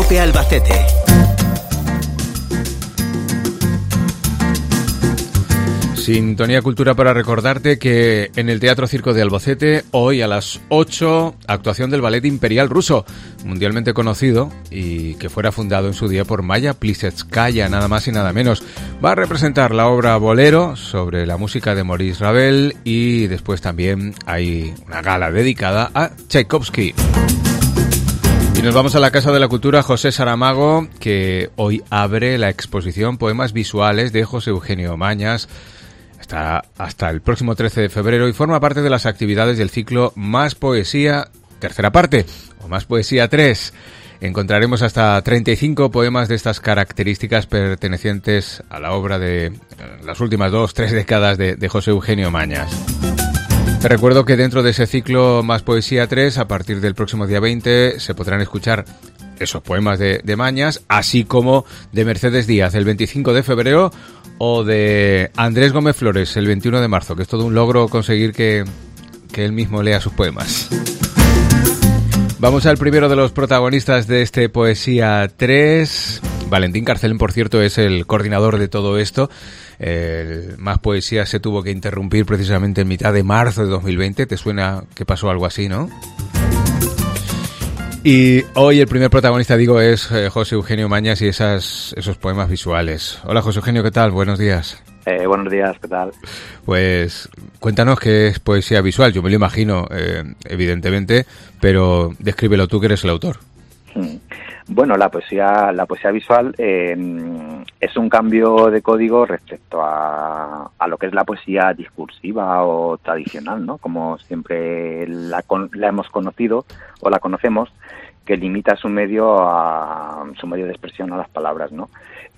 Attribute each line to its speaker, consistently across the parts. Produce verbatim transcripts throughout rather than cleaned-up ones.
Speaker 1: COPE Albacete.
Speaker 2: Sintonía Cultura para recordarte que en el Teatro Circo de Albacete, hoy a las ocho, actuación del Ballet Imperial Ruso, mundialmente conocido y que fuera fundado en su día por Maya Plisetskaya, nada más y nada menos. Va a representar la obra Bolero sobre la música de Maurice Ravel y después también hay una gala dedicada a Tchaikovsky. Y nos vamos a la Casa de la Cultura José Saramago, que hoy abre la exposición Poemas Visuales de José Eugenio Mañas. Está hasta el próximo trece de febrero y forma parte de las actividades del ciclo Más Poesía, tercera parte, o Más Poesía tres. Encontraremos hasta treinta y cinco poemas de estas características pertenecientes a la obra de las últimas dos, tres décadas de, de José Eugenio Mañas. Te recuerdo que dentro de ese ciclo Más Poesía tres, a partir del próximo día veinte, se podrán escuchar esos poemas de, de Mañas, así como de Mercedes Díaz el veinticinco de febrero o de Andrés Gómez Flores el veintiuno de marzo, que es todo un logro conseguir que, que él mismo lea sus poemas. Vamos al primero de los protagonistas de este Poesía tres. Valentín Carcelén, por cierto, es el coordinador de todo esto. El Más Poesía se tuvo que interrumpir precisamente en mitad de marzo de dos mil veinte. ¿Te suena que pasó algo así, no? Y hoy el primer protagonista, digo, es eh, José Eugenio Mañas y esas, esos poemas visuales. Hola, José Eugenio, ¿qué tal? Buenos días.
Speaker 3: Eh, buenos días, ¿qué tal?
Speaker 2: Pues cuéntanos qué es poesía visual. Yo me lo imagino, eh, evidentemente, pero descríbelo tú, que eres el autor.
Speaker 3: Bueno, la poesía, la poesía visual eh, es un cambio de código respecto a, a lo que es la poesía discursiva o tradicional, ¿no? Como siempre la, con, la hemos conocido o la conocemos, que limita su medio a su medio de expresión a las palabras, ¿no?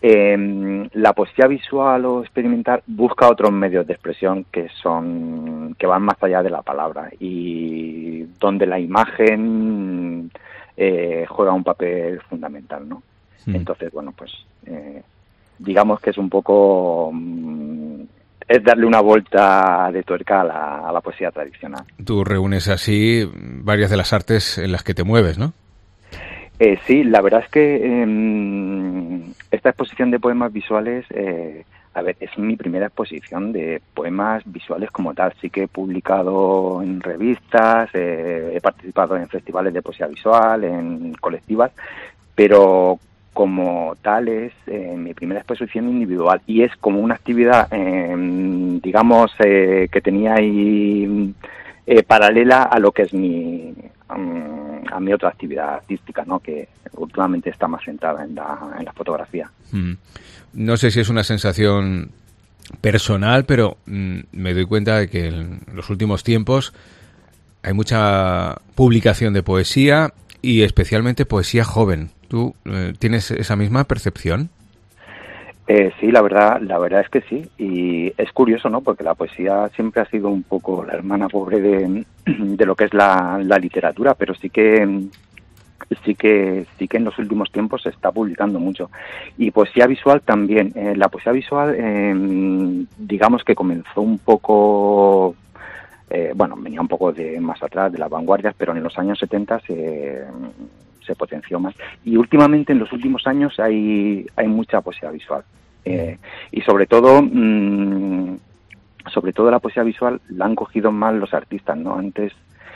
Speaker 3: Eh, la poesía visual o experimental busca otros medios de expresión que son que van más allá de la palabra y donde la imagen eh, juega un papel fundamental, ¿no? Sí. Entonces, bueno, pues eh, digamos que es un poco mm, es darle una vuelta de tuerca a la, a la poesía tradicional.
Speaker 2: Tú reúnes así varias de las artes en las que te mueves, ¿no?
Speaker 3: Eh, sí, la verdad es que eh, esta exposición de poemas visuales, eh, a ver, es mi primera exposición de poemas visuales como tal. Sí que he publicado en revistas, eh, he participado en festivales de poesía visual, en colectivas, pero como tal es eh, mi primera exposición individual y es como una actividad, eh, digamos, eh, que tenía ahí eh, paralela a lo que es mi... Um, a mi otra actividad artística, ¿no? Que últimamente está más centrada en la, en la fotografía.
Speaker 2: Mm. No sé si es una sensación personal, pero mm, me doy cuenta de que en los últimos tiempos hay mucha publicación de poesía y especialmente poesía joven. ¿Tú eh, tienes esa misma percepción?
Speaker 3: Eh, sí, la verdad, la verdad es que sí, y es curioso, ¿no? Porque la poesía siempre ha sido un poco la hermana pobre de, de lo que es la, la literatura, pero sí que sí que sí que en los últimos tiempos se está publicando mucho. Y poesía visual también. Eh, la poesía visual, eh, digamos que comenzó un poco, eh, bueno, venía un poco de más atrás de las vanguardias, pero en los años setenta se se potenció más y últimamente en los últimos años hay hay mucha poesía visual eh, y sobre todo mmm, sobre todo la poesía visual la han cogido más los artistas, ¿no? Antes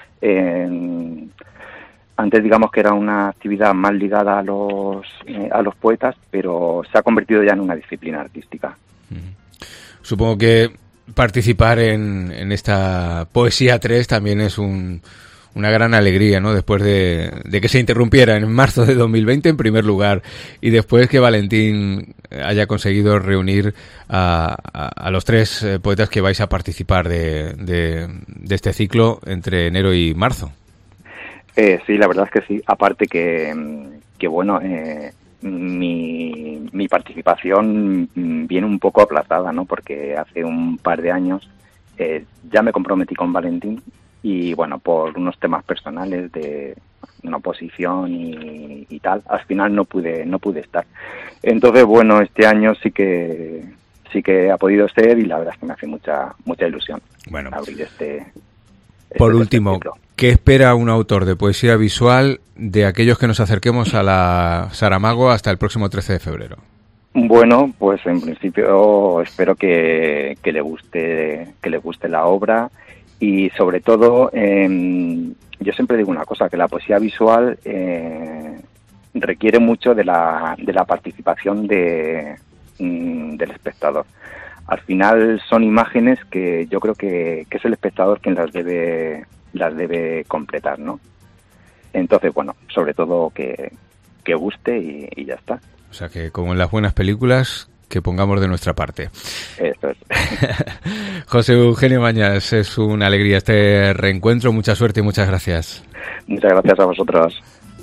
Speaker 3: eh, antes digamos que era una actividad más ligada a los eh, a los poetas, pero se ha convertido ya en una disciplina artística.
Speaker 2: Supongo que participar en, en esta Poesía tres también es un una gran alegría, ¿no? Después de, de que se interrumpiera en marzo de dos mil veinte, en primer lugar, y después que Valentín haya conseguido reunir a, a, a los tres eh, poetas que vais a participar de, de, de este ciclo entre enero y marzo.
Speaker 3: Eh, sí, la verdad es que sí. Aparte que, que bueno, eh, mi, mi participación viene un poco aplazada, ¿no? Porque hace un par de años eh, ya me comprometí con Valentín. Y bueno, por unos temas personales de una oposición y, y tal, al final no pude no pude estar. Entonces, bueno, este año sí que sí que ha podido ser y la verdad es que me hace mucha mucha ilusión
Speaker 2: bueno,
Speaker 3: abrir este
Speaker 2: Por último, ¿qué espera un autor de poesía visual de aquellos que nos acerquemos a la Saramago hasta el próximo trece de febrero?
Speaker 3: Bueno, pues en principio espero que, que le guste que le guste la obra y sobre todo eh, yo siempre digo una cosa, que la poesía visual eh, requiere mucho de la de la participación de mm, del espectador. Al final son imágenes que yo creo que, que es el espectador quien las debe las debe completar, ¿no? Entonces, bueno, sobre todo que, que guste y, y ya está.
Speaker 2: O sea que, como en las buenas películas, que pongamos de nuestra parte.
Speaker 3: Eso es.
Speaker 2: José Eugenio Mañas, es una alegría este reencuentro. Mucha suerte y muchas gracias.
Speaker 3: Muchas gracias a vosotros.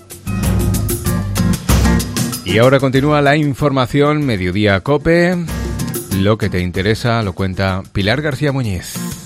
Speaker 2: Y ahora continúa la información Mediodía COPE. Lo que te interesa lo cuenta Pilar García Muñiz.